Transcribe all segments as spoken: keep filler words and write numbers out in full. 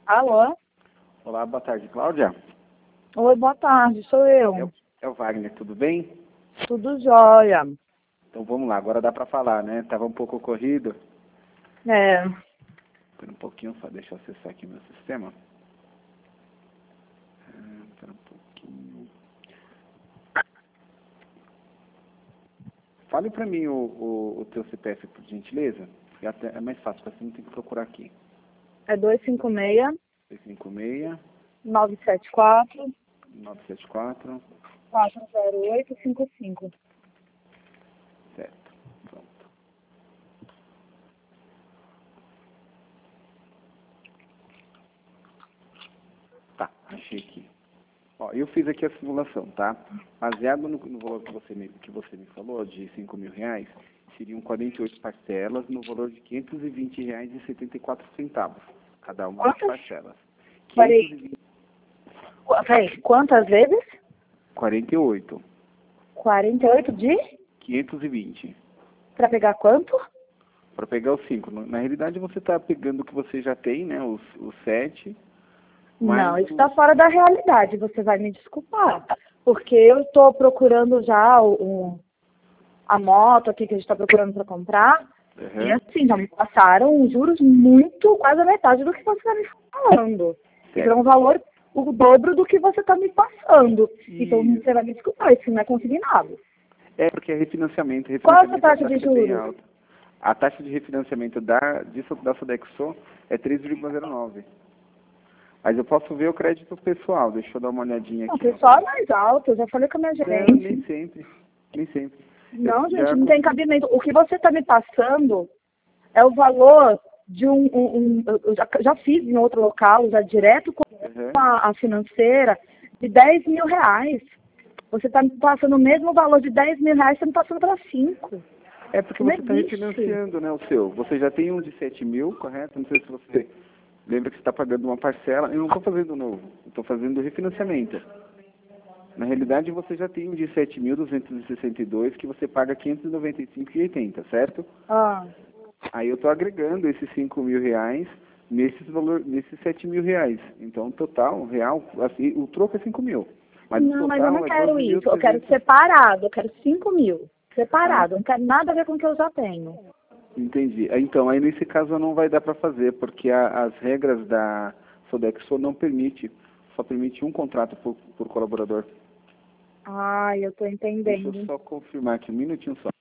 Alô? Olá, boa tarde, Cláudia. Oi, boa tarde, sou eu. É o, é o Wagner, tudo bem? Tudo jóia. Então vamos lá, agora dá para falar, né? Tava um pouco corrido. É. Espera um pouquinho, só deixa eu acessar aqui meu sistema. Ah, Espera um pouquinho. Fale para mim o, o, o teu C P F, por gentileza. É, até, é mais fácil, assim não tem que procurar aqui. É dois cinco seis, dois cinco seis, nove sete quatro, nove sete quatro, quatro zero oito cinco cinco. certo. Pronto. Tá, achei aqui. Ó, eu fiz aqui a simulação, tá? Baseado no, no valor que você, me, que você me falou, de cinco mil reais, seriam quarenta e oito parcelas no valor de quinhentos e vinte reais e setenta e quatro centavos, cada uma das Quantas? parcelas. Peraí. quinhentos e vinte, Qu- Peraí, quantas vezes? quarenta e oito. quarenta e oito de? quinhentos e vinte. Pra pegar quanto? Para pegar os cinco. Na realidade, você está pegando o que você já tem, né? Os, os sete. Não, Mas isso está fora da realidade, você vai me desculpar. Porque eu estou procurando já o, o- a moto aqui que a gente está procurando para comprar. Uhum. E assim, já me passaram juros muito, quase a metade do que você está me falando. Então é um valor o dobro do que você está me passando. Então Isso. você vai me desculpar, isso não é consignado. É porque é refinanciamento. Qual é a Refinanciamento taxa de é bem juros? alta. A taxa de refinanciamento da, disso, da Sodexo é três vírgula zero nove. Mas eu posso ver o crédito pessoal. Deixa eu dar uma olhadinha Não, aqui. o pessoal é mais alto, eu já falei com a minha Não, gerente. nem sempre. Nem sempre. Não, Eu gente, já não tem consegui- cabimento. O que você está me passando é o valor de um. um- um- eu já, já fiz em outro local, já direto com Uhum. a, a financeira, de dez mil reais. Você está me passando o mesmo valor de dez mil reais, você está me passando para cinco. É porque Não você está existe. refinanciando, né, o seu. Você já tem um de sete mil, correto? Não sei se você lembra que você está pagando uma parcela. Eu não estou fazendo novo. Estou fazendo refinanciamento. Na realidade, você já tem um de sete mil duzentos e sessenta e dois que você paga quinhentos e noventa e cinco reais e oitenta centavos, certo? Ah, Aí eu estou agregando esses cinco mil reais nesses, valor, nesses sete mil reais. Então, o total, real, assim, o troco é cinco mil. Mas o não, mas eu total não é quero doze mil isso. Eu quero trezentos. separado. Eu quero cinco mil. Ah, Separado. Eu não quero nada a ver com o que eu já tenho. entendi. Então, aí nesse caso não vai dar para fazer, porque a, as regras da Sodexo não permite, só permite um contrato por, por colaborador. Ai, eu tô Deixa eu entendendo. só confirmar aqui, um minutinho só.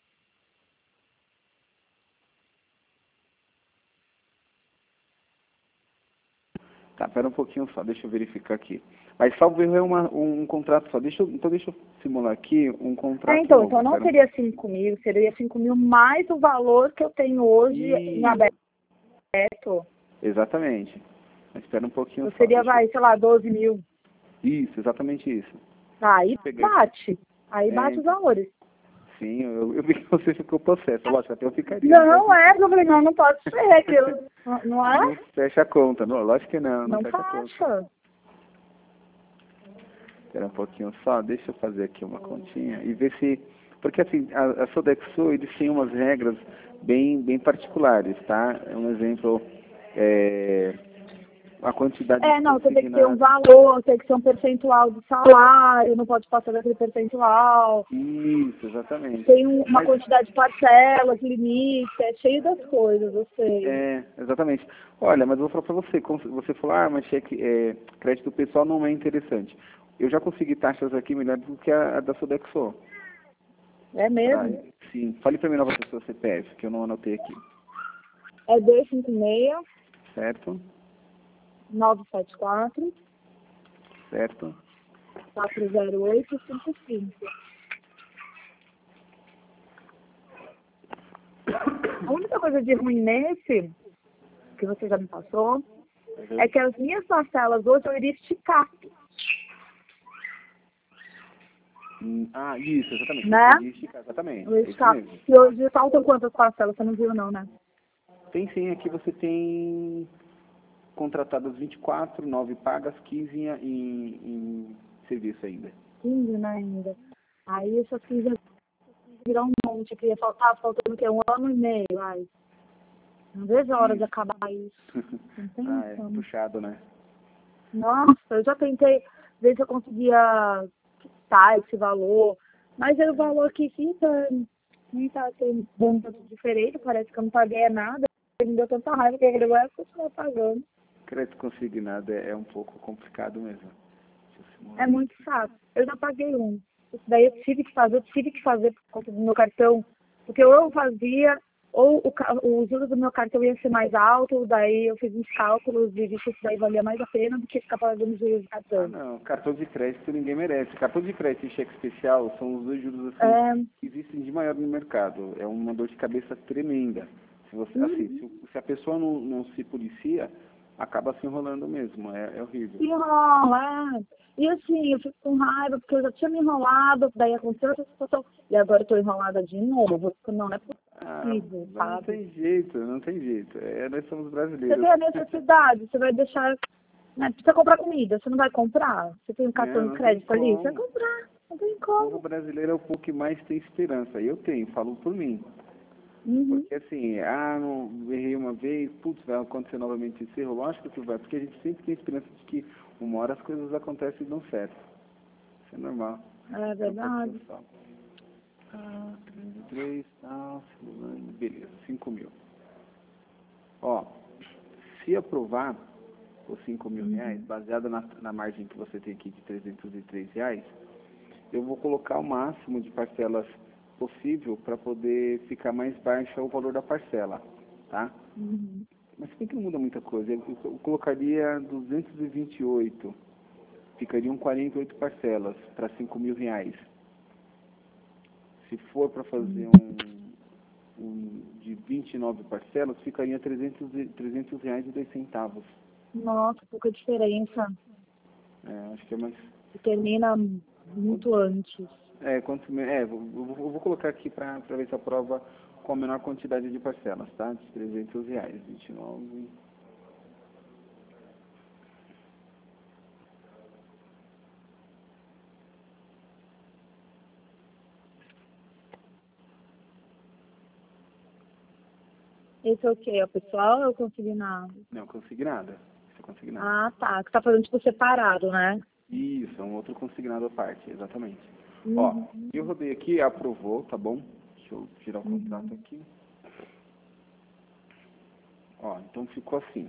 Tá, pera um pouquinho só, deixa eu verificar aqui. Mas salvo erro é uma, um, um contrato só. Deixa eu, então deixa eu simular aqui um É, contrato então, novo. então não Pera um- seria cinco mil, seria cinco mil mais o valor que eu tenho hoje em Isso, aberto. exatamente. Mas espera um pouquinho Então só. seria, Deixa eu... vai, sei lá, doze mil. Isso, exatamente isso. Aí Peguei. bate. Aí É, bate os então, valores. sim, eu, eu vi que você ficou possesso. Lógico, até eu ficaria. Não Não pode... é, porque eu falei, não, não pode ser, que eu, não não Não é? fecha a conta. Não, lógico que não, não Não fecha a conta. fecha. Espera um pouquinho só, deixa eu fazer aqui uma continha e ver se... Porque assim, a, a Sodexo, eles têm umas regras bem, bem particulares, tá? É um exemplo, é, a quantidade É, de não, você tem que ter um consignados. valor, tem que ter um percentual de salário, não pode passar daquele percentual. Isso, exatamente. Tem um- uma Mas, quantidade de parcelas, limite, é cheio das coisas, eu sei. é, exatamente. Olha, mas eu vou falar para você, como você falou, ah, mas cheque, é, crédito pessoal não é interessante. Eu já consegui taxas aqui melhores do que a, a da Sodexo. É Tá? mesmo? Sim, fale para mim novamente o seu C P F, que eu não anotei aqui. É dois cinco seis, Certo? nove sete quatro, Certo? quatro zero oito cinco cinco. A única coisa de ruim nesse, que você já me passou, Uhum. é que as minhas parcelas hoje eu iria esticar, Hum, Ah, isso, exatamente. né? Entendi, Chica, exatamente. Eu ia É isso esticar. mesmo. E hoje faltam quantas parcelas? Você não viu não, né? Tem sim, aqui você tem contratadas vinte e quatro, nove pagas, quinze em, em, em serviço ainda. quinze, né, ainda. Aí essas quinze virar um monte, que ia faltar, faltando o quê? Um ano e meio, ai. Não vejo a hora de Isso. acabar isso. Não tem Ah, é noção. puxado, né? Nossa, eu já tentei ver se eu conseguia quitar esse valor, mas é o valor que fica, nem tá tendo um tanto diferente, parece que eu não paguei nada, me deu tanta raiva que agora eu continuo pagando. Crédito consignado é, é um pouco complicado mesmo. É muito chato. Eu já paguei um. Isso daí eu tive que fazer, eu tive que fazer por conta do meu cartão, porque ou eu fazia, ou o, ca- o juros do meu cartão ia ser mais alto, daí eu fiz uns cálculos e vi que isso daí valia mais a pena do que ficar pagando juros de Ah, cartão. não. Cartão de crédito ninguém merece. Cartão de crédito e cheque especial são os dois juros assim É, que existem de maior no mercado. É uma dor de cabeça tremenda. Se você, assim, se, o- se a pessoa não, não se policia, acaba se enrolando mesmo. É, é horrível. se enrola. É. E assim, eu fico com raiva, porque eu já tinha me enrolado, daí aconteceu essa situação, e agora eu tô enrolada de novo. Não é Ah, possível, mas não sabe? tem jeito, não tem jeito. É, nós somos Você brasileiros. vê a necessidade, você vai deixar, né? Precisa comprar comida, você não vai comprar? Você tem um Não, cartão de não tem crédito ali, você vai como. comprar, não tem O povo como. brasileiro é o povo que mais tem esperança. Eu tenho, falo por mim. Uhum. Porque assim, ah, não errei uma vez, putz, vai acontecer novamente esse erro. Lógico que vai, porque a gente sempre tem esperança de que uma hora as coisas acontecem e dão certo. Isso é normal. É Você não pode verdade. pensar. Ah, trinta e três, tal, beleza, cinco mil. Ó, se aprovar os cinco mil reais, Uhum. baseado na, na margem que você tem aqui de trezentos e três reais, eu vou colocar o máximo de parcelas possível para poder ficar mais baixa o valor da parcela, tá? Uhum. Mas se bem que não muda muita coisa. Eu, eu colocaria duzentos e vinte e oito, ficariam quarenta e oito parcelas para cinco mil reais. Se for para fazer um, um de vinte e nove parcelas, ficaria trezentos, e- trezentos reais e dois centavos. Nossa, pouca diferença. É, acho que é mais. E termina muito antes. É, quanto, me- é, eu vou, eu vou colocar aqui para ver se aprova com a menor quantidade de parcelas, tá? De trezentos reais, vinte e nove. Esse é o quê? É o pessoal ou é o consignado? Não, consignada. Isso é consignado. Ah, tá. Que tá fazendo tipo separado, né? Isso, é um outro consignado à parte, exatamente. Ó, Uhum. eu rodei aqui, aprovou, tá bom? Deixa eu tirar o contrato Uhum. aqui. Ó, então ficou assim.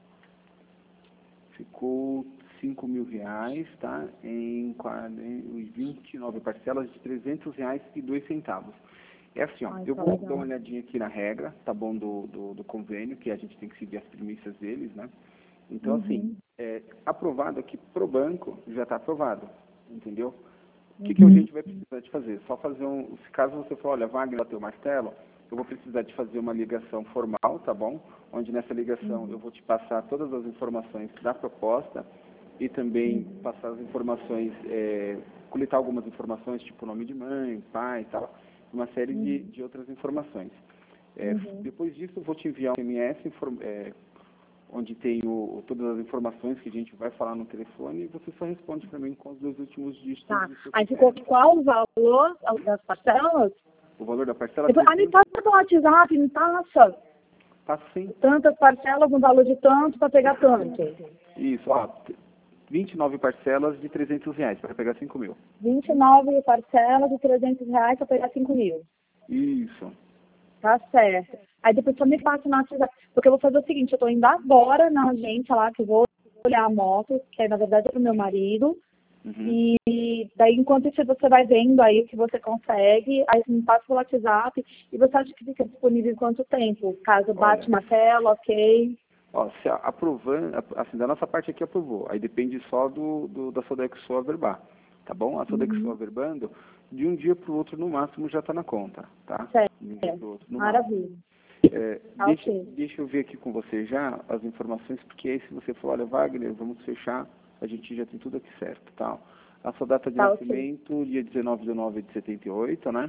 Ficou cinco mil reais, tá? Em quarenta e vinte e nove parcelas de trezentos reais e dois centavos. É assim, ó, Ai, eu tá vou dar uma legal. olhadinha aqui na regra, tá bom, do, do, do convênio, que a gente tem que seguir as premissas deles, né? Então, assim, Uhum. é, aprovado aqui pro banco, já está aprovado, entendeu? O que, que a Uhum. gente vai precisar de fazer? Só fazer um, se caso você for, olha, Wagner, bateu o martelo, eu vou precisar de fazer uma ligação formal, tá bom? Onde nessa ligação eu Uhum. vou te passar todas as informações da proposta e também Uhum. passar as informações, é, coletar algumas informações, tipo nome de mãe, pai e tal, uma série de, Uhum. de outras informações. É, Uhum. depois disso, eu vou te enviar um S M S inform- é, onde tem o, todas as informações que a gente vai falar no telefone e você só responde para mim com os dois últimos dígitos Tá. do seu Aí ficou C P F. qual o valor das parcelas? O valor da parcela Depois, ah, me trezentos, passa no WhatsApp, me passa. tá sim. Tantas parcelas no valor de tanto para pegar tanto. Isso, ó, t- vinte e nove parcelas de trezentos reais para pegar cinco mil. vinte e nove parcelas de trezentos reais para pegar cinco mil. Isso. Tá certo. Aí depois só me passa no WhatsApp. Porque eu vou fazer o seguinte, eu tô indo agora na agência lá, que eu vou olhar a moto, que aí, na verdade é pro meu marido. Uhum. E daí, enquanto isso, você vai vendo aí o que você consegue, aí você me passa pelo WhatsApp. E você acha que fica disponível em quanto tempo? Caso bate Olha, martelo, ok. ó, se a- aprovando, a- assim, da nossa parte aqui aprovou. Aí depende só do, do da Sodexo averbar, tá bom? A Sodexo Uhum. averbando, de um dia para o outro no máximo já está na conta, tá? Certo. De um dia para o outro no máximo. Maravilha. É, Tá deixa, ok. deixa eu ver aqui com você já as informações, porque aí se você for, olha, Wagner, vamos fechar, a gente já tem tudo aqui certo, tal. A sua data de Tá ok. nascimento, dia dezenove de nove de setenta e oito, né?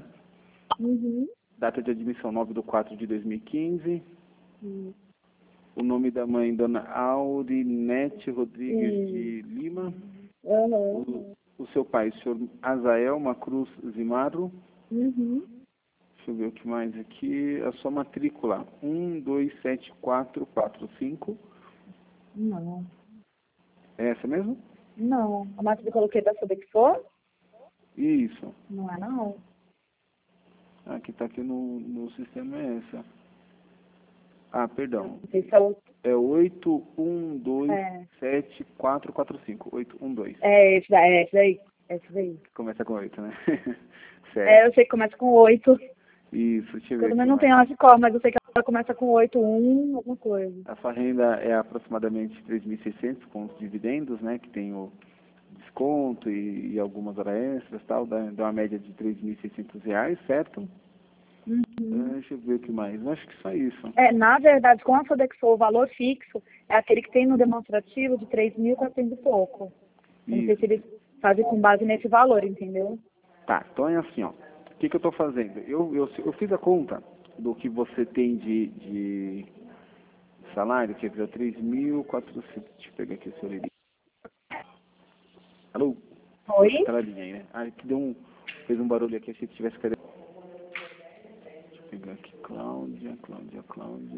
Uhum. Data de admissão nove de quatro de dois mil e quinze. Uhum. O nome da mãe, Dona Aurinete Rodrigues Uhum. de Lima. Uhum. O, o seu pai, o senhor Azael Macruz Zimarro. Uhum. Deixa eu ver o que mais aqui. A sua matrícula, um dois sete quatro quatro cinco. Não. É essa mesmo? Não. A máquina que eu coloquei da Sodexo? Isso. Não é, não. Ah, que tá aqui no, no sistema é essa. Ah, perdão. Não sei se é o... É oito um dois É, sete quatro quatro cinco. oito um dois. é esse daí, é esse daí. É esse daí. Começa com oito, né? É, Certo. eu sei que começa com oito. Isso, deixa eu Eu ver também aqui não mais. tenho ela de cor, mas eu sei que ela começa com oito, um, alguma coisa. A sua renda é aproximadamente três mil e seiscentos com os dividendos, né? Que tem o desconto e, e algumas horas extras e tal. Dá, dá uma média de três mil e seiscentos reais, certo? Uhum. Ah, deixa eu ver o que mais. Eu acho que só isso. É, na verdade, com a Sodexo, o valor fixo é aquele que tem no demonstrativo de três mil e quatrocentos e pouco. Eu não sei Isso. se eles fazem com base nesse valor, entendeu? Tá, então é assim, ó. O que, que eu estou fazendo? Eu, eu, eu fiz a conta do que você tem de, de salário, que é três mil e quatrocentos. Deixa eu pegar aqui o seu livro. Alô? Oi? Aquela linha aí, né? Ah, que deu um, fez um barulho aqui, achei que tivesse cadê? Deixa eu pegar aqui, Cláudia, Cláudia, Cláudia.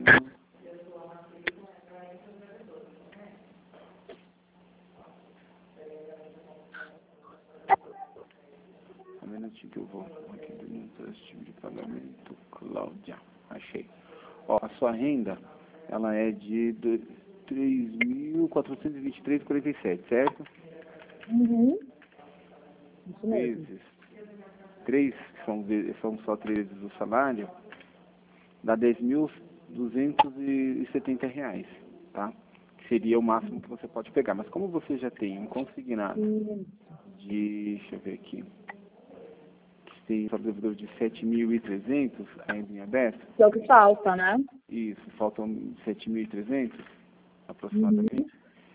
Um minutinho que eu vou. Aqui, demonstrativo de pagamento, Cláudia. Achei. Ó, a sua renda, ela é de três mil quatrocentos e vinte e três vírgula quarenta e sete, certo? Uhum. Isso mesmo. Vezes três, que são, ve- são só três vezes o salário, dá dez mil duzentos e setenta reais, tá? Que seria o máximo que você pode pegar. Mas como você já tem um consignado Uhum. de, deixa eu ver aqui, que tem só devedor de sete mil e trezentos ainda em aberto, Que é o que falta, né? isso, faltam sete mil e trezentos Uhum. aproximadamente,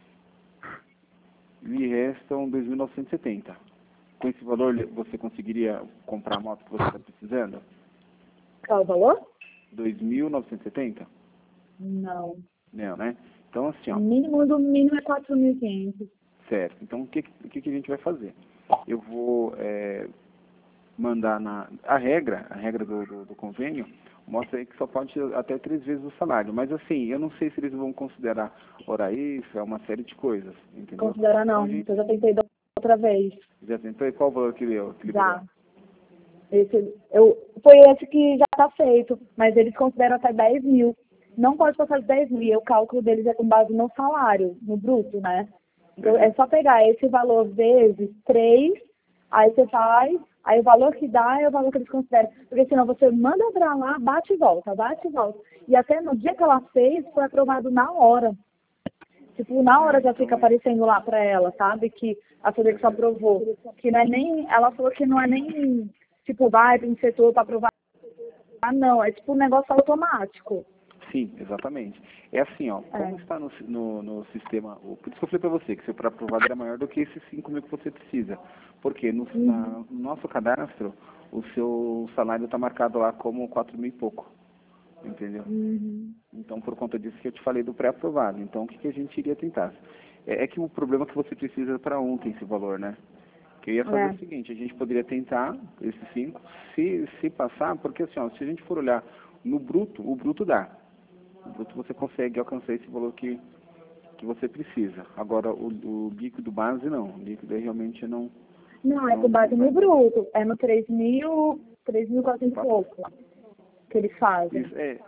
e restam dois mil novecentos e setenta. Com esse valor, você conseguiria comprar a moto que você está precisando? Qual é o valor? dois mil novecentos e setenta? Não. Não, né? Então, assim, O ó, mínimo do mínimo é quatro mil e quinhentos. certo. Então, o que, o que, que a gente vai fazer? Eu vou é, mandar na... A regra, a regra do, do, do convênio, mostra aí que só pode ser até três vezes o salário. Mas, assim, eu não sei se eles vão considerar hora extra, uma série de coisas, entendeu? Considera Então, não. a gente Eu já tentei da outra vez. já tentou. E qual o valor que deu? Que liberou? Já. Esse, eu, foi esse que já está feito, mas eles consideram até dez mil. Não pode passar de dez mil, e o cálculo deles é com base no salário, no bruto, né? Então, é Uhum. só pegar esse valor vezes três, aí você faz, aí o valor que dá é o valor que eles consideram. Porque senão você manda pra lá, bate e volta, bate e volta. E até no dia que ela fez, foi aprovado na hora. Tipo, na hora É, já fica então, é- aparecendo lá pra ela, sabe? Que a Sodexo aprovou. Que não é nem, ela falou que não é nem, tipo, vai para um setor para aprovar. Ah, não, é tipo um negócio automático. sim, exatamente. É assim, ó, como É. está no, si- no, no sistema, o- por isso que eu falei para você, que seu para aprovado era maior do que esses cinco mil que você precisa. Porque no, Uhum. na- no nosso cadastro, o seu salário está marcado lá como quatro mil e pouco, entendeu? Uhum. Então, por conta disso que eu te falei do pré-aprovado. Então, o que, que a gente iria tentar? É, é que o problema é que você precisa para ontem esse valor, né? Que eu ia fazer É. o seguinte, a gente poderia tentar esses cinco, se, se passar, porque assim, ó, se a gente for olhar no bruto, o bruto dá. O bruto você consegue alcançar esse valor que, que você precisa. Agora, o, o líquido base, não. O líquido aí realmente não, Não, é não, com base não vai no dar. bruto. É no três mil, três mil e quatrocentos e pouco que eles fazem. Isso, é,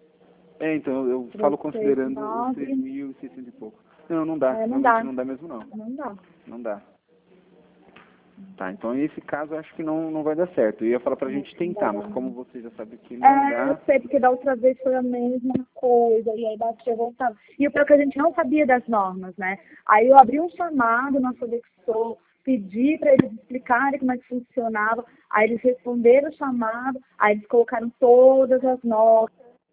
é, então, eu Três, falo seis, considerando os três nove. mil e seiscentos e pouco. Não, não dá. É, não Realmente dá. não dá mesmo, não. Não dá. Não dá. Tá, então nesse caso eu acho que não, não vai dar certo. Eu ia falar pra Não, gente não tentar, dá, mas como não. você já sabe que não É, eu dá, sei, porque da outra vez foi a mesma coisa, e aí batia e voltava. E o pior é que a gente não sabia das normas, né? Aí eu abri um chamado na Sodexo, pedi para eles explicarem como é que funcionava, aí eles responderam o chamado, aí eles colocaram todas as normas,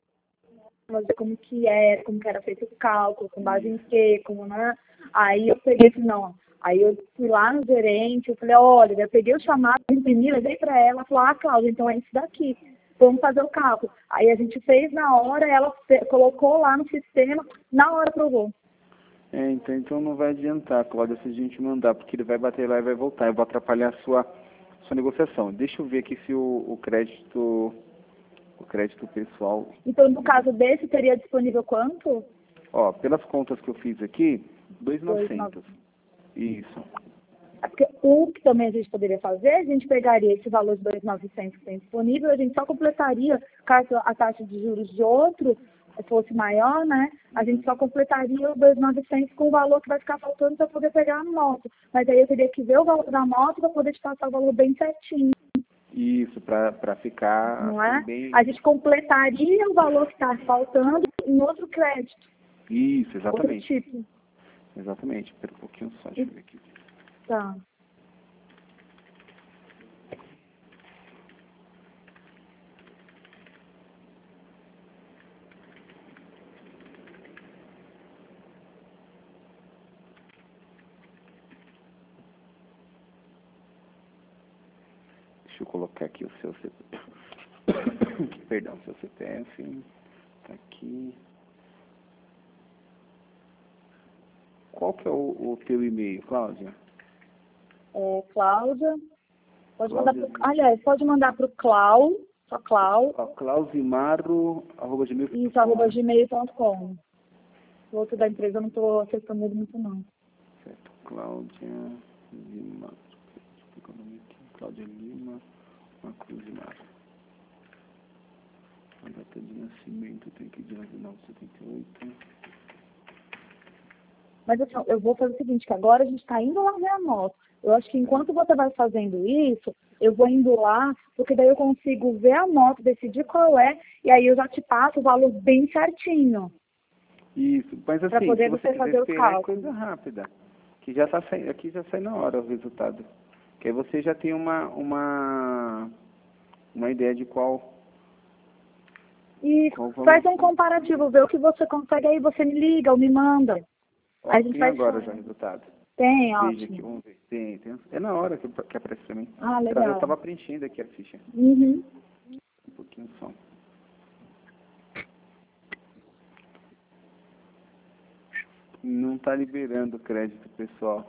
de como que era, como que era feito o cálculo, com base em quê, como, né? Aí eu peguei e falei, não. Aí eu fui lá no gerente, eu falei, olha, eu peguei o chamado, imprimi, levei para ela, ela falou, ah, Cláudia, então é isso daqui, vamos fazer o cálculo. Aí a gente fez na hora, ela fe- colocou lá no sistema, na hora aprovou. é, então, então não vai adiantar, Cláudia, se a gente mandar, porque ele vai bater lá e vai voltar. Eu vou atrapalhar a sua, sua negociação. Deixa eu ver aqui se o, o crédito, o crédito pessoal, Então, no caso desse, teria disponível quanto? ó, pelas contas que eu fiz aqui, dois mil e novecentos. Isso. É porque o que também a gente poderia fazer, a gente pegaria esse valor de dois mil e novecentos que tem disponível, a gente só completaria, caso a taxa de juros de outro fosse maior, né? A gente só completaria o dois mil e novecentos com o valor que vai ficar faltando para poder pegar a moto. Mas aí eu teria que ver o valor da moto para poder te passar o valor bem certinho. Isso, para ficar Não assim, é? bem... A gente completaria o valor que está faltando em outro crédito. Isso, exatamente. Outro tipo. Exatamente. Espera um pouquinho só, deixa eu ver aqui. Tá. Deixa eu colocar aqui o seu C P F. Perdão, seu C P F. Tá aqui. Qual que é o, o teu e-mail, Cláudia? É, Cláudia. Pode Cláudia mandar pro, aliás, pode mandar para o Clau, só Clau. Clausimaro, arroba gmail ponto com. Isso, arroba gmail ponto com. O outro da empresa eu não estou acessando ele muito, não. Certo, Cláudia Lima. Cláudia Lima, Macruzimaro. A data de nascimento tem que ir de mil novecentos e setenta e oito. Mas assim, eu vou fazer o seguinte, que agora a gente está indo lá ver a moto. Eu acho que enquanto você vai fazendo isso, eu vou indo lá, porque daí eu consigo ver a moto, decidir qual é, e aí eu já te passo o valor bem certinho. Isso, mas assim, Para poder se você você fazer quiser os esperar, é cálculos. coisa rápida. Que já tá saindo, aqui já sai na hora o resultado. Que aí você já tem uma, uma, uma ideia de qual... Isso, qual faz valor. um comparativo, vê o que você consegue, aí você me liga ou me manda. Ó, Aí a gente tem vai agora só. já o resultado. Tem, Veja aqui, ótimo. vamos ver. Tem, tem. É na hora que, que aparece pra mim. Ah, Eu legal. estava preenchendo aqui a ficha. Uhum. Um pouquinho só. Não está liberando o crédito, pessoal.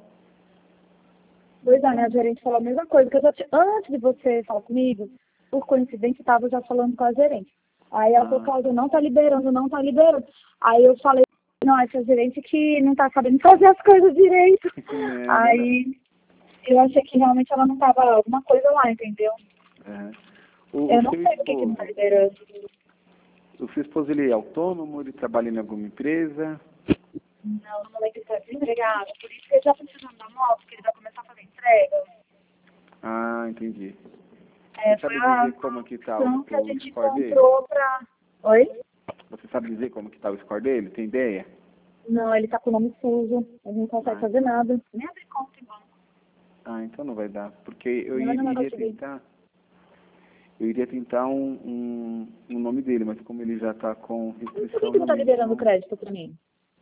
Pois é, minha gerente falou a mesma coisa, que eu já te... antes de você falar comigo, por coincidência, eu estava já falando com a gerente. Aí ela falou, Ah, Cláudia, não está liberando, não está liberando. Aí eu falei, não, essa gerente que não está sabendo fazer as coisas direito. é, Aí eu achei que realmente ela não estava alguma coisa lá, entendeu? é. O, Eu o não seu sei por que que não está esposo, liberando. o seu esposo, ele é autônomo, ele trabalha em alguma empresa? Não, no momento ele está desempregado, por isso que ele já está precisando da moto, porque ele vai começar a fazer entrega. Ah, entendi. É, Você foi sabe a dizer como que tá opção o, que a o gente score dele? encontrou para... Oi? Você sabe dizer como que tá o score dele? Tem ideia? Não, ele tá com o nome sujo, ele não consegue Ah, fazer nada. Nem abrir conta em banco. Ah, então não vai dar. Porque eu Não, não vai iria conseguir. tentar... Eu iria tentar um, um, um nome dele, mas como ele já está com Por que restrição, que não tá realmente liberando não... crédito para mim?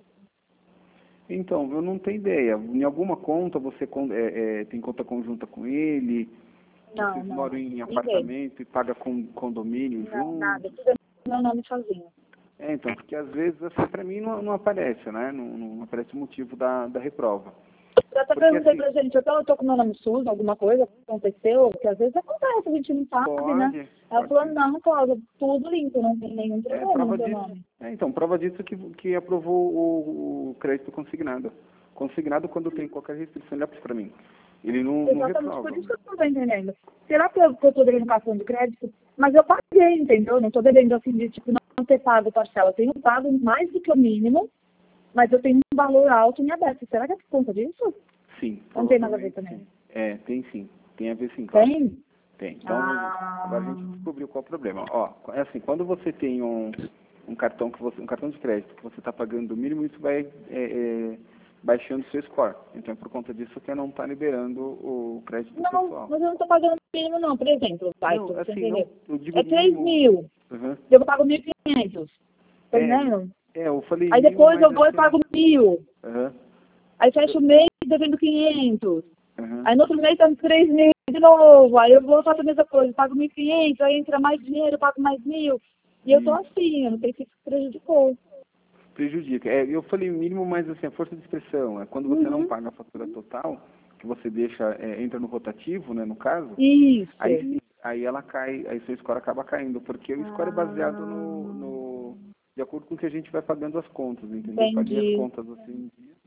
Então, eu não tenho ideia. Em alguma conta você con- é, é, tem conta conjunta com ele? Não, Vocês não. moram em Ninguém. apartamento e pagam com condomínio Não, nada. juntos? Tudo é meu nome sozinho. É, então, porque às vezes assim, para mim não, não aparece, né? Não, não aparece o motivo da, da reprova. Eu até Porque perguntei assim, pra gente, até eu tô com meu nome sujo, alguma coisa aconteceu, porque às vezes acontece, a gente não sabe, né? pode, Ela pode falou, sim. não, Cláudia, tudo limpo, não tem nenhum É, problema prova no seu disso. nome. É, então, prova disso que, que aprovou o, o crédito consignado. Consignado quando tem qualquer restrição, ele para mim. Ele não, não Exatamente por reprova. isso que eu não tô entendendo. Será que eu, que eu tô devendo cartão de crédito? Mas eu paguei, entendeu? Não tô devendo assim de tipo não ter pago parcela. Eu tenho pago mais do que o mínimo, mas eu tenho um valor alto em aberto. Será que é por conta disso? Sim. Não tem nada a ver Provavelmente também. sim. É, tem sim. Tem a ver sim, claro. Tem? Tem. Então, Ah, agora a gente descobriu qual é o problema. Ó, é assim, quando você tem um, um cartão que você, um cartão de crédito que você está pagando o mínimo, isso vai é, é, baixando o seu score. Então, é por conta disso que não está liberando o crédito não, pessoal. mas eu não tô pagando o mínimo não. Por exemplo, vai, Não, pra você assim, não, entender. eu digo É três mínimo. mil. Uhum. Eu pago mil e quinhentos. Tá É, entendendo? é, eu falei Aí mínimo, depois mas eu vou e assim... pago mil. Uhum. Aí fecho o mês devendo quinhentos. Uhum. Aí no outro mês tá nos três mil de novo. Aí eu vou fazer a mesma coisa, pago mil e quinhentos, aí entra mais dinheiro, eu pago mais mil. E eu tô Isso. assim, eu não sei se isso prejudicou. Prejudica. É, eu falei mínimo, mas assim, a força de expressão é quando você não Uhum. paga a fatura total, que você deixa, é, entra no rotativo, né, no caso, Isso. aí sim, aí ela cai, aí seu score acaba caindo, porque o score é baseado no, Ah, no de acordo com o que a gente vai pagando as contas, entendeu? Eu paguei as entendi. contas assim em dia.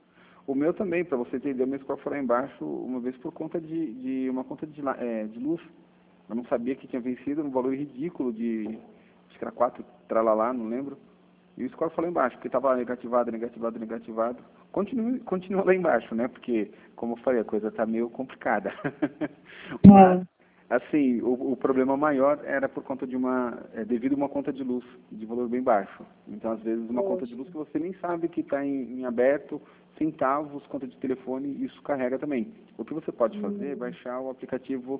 O meu também, para você entender, o meu score foi lá embaixo uma vez por conta de, de uma conta de, la- é, de luz. Eu não sabia que tinha vencido um valor ridículo de, acho que era quatro, tralalá, não lembro. E o score foi lá embaixo, porque estava negativado, negativado, negativado. Continua, continua lá embaixo, né? Porque, como eu falei, a coisa está meio complicada. Mas, assim, o, o problema maior era por conta de uma, é, devido a uma conta de luz de valor bem baixo. Então, às vezes, uma conta de luz que você nem sabe que está em, em aberto, centavos, conta de telefone, isso carrega também. O que você pode fazer é baixar o aplicativo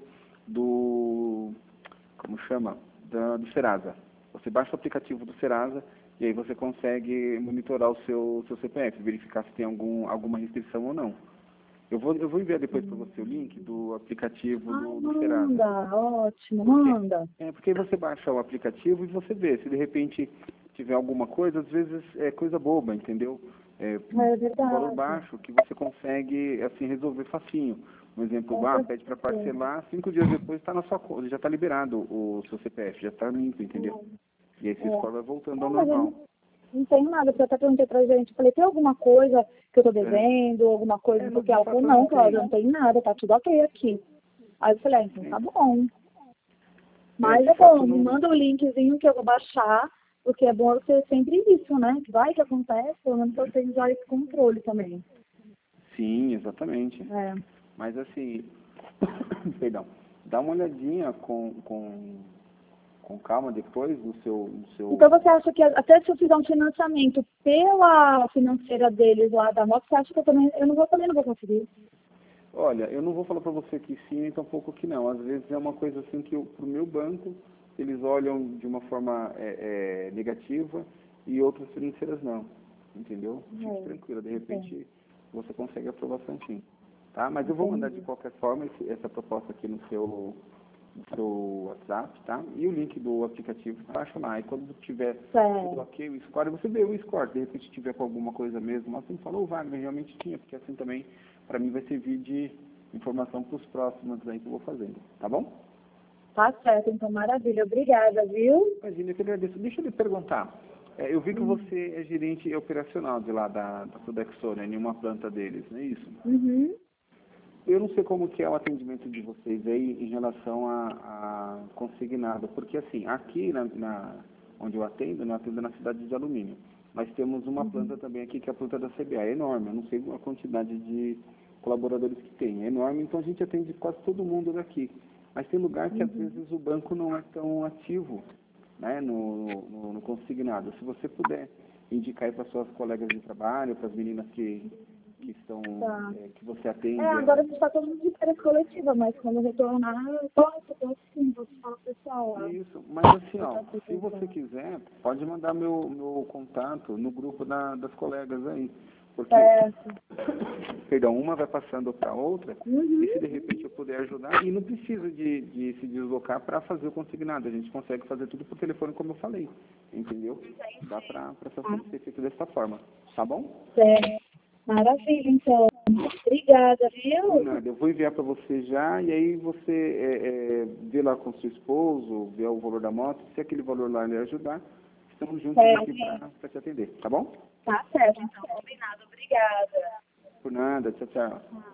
do, como chama? Da, do Serasa. Você baixa o aplicativo do Serasa e aí você consegue monitorar o seu, seu C P F, verificar se tem algum, alguma restrição ou não. Eu vou, eu vou enviar depois para você o link do aplicativo Ah, do, do Serasa. manda, ótimo, Porque, manda. é, porque aí você baixa o aplicativo e você vê. Se de repente tiver alguma coisa, às vezes é coisa boba, entendeu? É, É verdade. valor baixo que você consegue assim resolver facinho. Um exemplo, Com ah, certeza. pede para parcelar, cinco dias depois está na sua conta, já está liberado o seu C P F, já está limpo, entendeu? E aí esse É. score vai voltando ao Não, mas eu normal. não, não tenho nada, porque eu até perguntei pra gente, falei, tem alguma coisa que eu tô É. devendo, alguma coisa, É, não, porque de ela fato falou, não não, Cláudia, tem. não tem nada, tá tudo ok aqui. Aí eu falei, ah, então Sim. tá bom. É, Mas de é fato bom, me não. manda o linkzinho que eu vou baixar, porque é bom eu ter sempre isso, né? Que vai que acontece, pelo menos eu tenho já esse controle também. Sim, exatamente. É. Mas assim, perdão, dá uma olhadinha com, com, com calma depois no seu, no seu. Então você acha que até se eu fizer um financiamento pela financeira deles lá da moto, você acha que eu também, eu não vou também não vou conseguir? Olha, eu não vou falar para você que sim, nem tampouco que não. Às vezes é uma coisa assim que para o meu banco eles olham de uma forma é, é, negativa e outras financeiras não, entendeu? Fique É, tranquila, de entendi. repente você consegue aprovação sim, tá? Mas eu vou mandar de qualquer forma esse, essa proposta aqui no seu, no seu WhatsApp, tá? E o link do aplicativo, baixa lá. E quando tiver Certo. tudo ok, o score, você vê o score. De repente tiver com alguma coisa mesmo, assim, falou, oh, Wagner, realmente tinha, porque assim também para mim vai servir de informação para os próximos aí que eu vou fazendo, tá bom? Tá certo, então maravilha. Obrigada, viu? Imagina, eu que agradeço. Deixa eu lhe perguntar. É, eu vi que você é gerente operacional de lá da, da Sodexo, né, em uma planta deles, não é isso? Uhum. Eu não sei como que é o atendimento de vocês aí em relação a, a consignado, porque assim, aqui na, na, onde eu atendo, eu atendo na cidade de Alumínio, mas temos uma planta também aqui que é a planta da C B A, é enorme, eu não sei a quantidade de colaboradores que tem, é enorme, então a gente atende quase todo mundo daqui. Mas tem lugar que às vezes o banco não é tão ativo, né, no, no, no consignado. Se você puder indicar aí para suas colegas de trabalho, para as meninas que, que estão, Tá. é, que você É, atende. agora a gente tá todo mundo de férias coletiva, mas quando eu retornar, eu posso, eu posso sim, vou te falar pro pessoal lá. Isso, mas assim, ó, Tá tudo se você bem. quiser, pode mandar meu, meu contato no grupo da, das colegas aí. Porque, Certo. perdão, uma vai passando para a outra, Uhum. e se de repente eu puder ajudar, e não precisa de, de se deslocar para fazer o consignado, a gente consegue fazer tudo por telefone, como eu falei, entendeu? Dá para ser feito dessa forma, tá bom? Certo. Maravilha, então. Obrigada, Por viu? nada, eu vou enviar para você já, e aí você é, é, vê lá com seu esposo, vê o valor da moto, se aquele valor lá lhe ajudar, estamos juntos Certo. aqui para te atender, tá bom? Tá certo, então. Combinado. Obrigada. Por nada, tchau, tchau.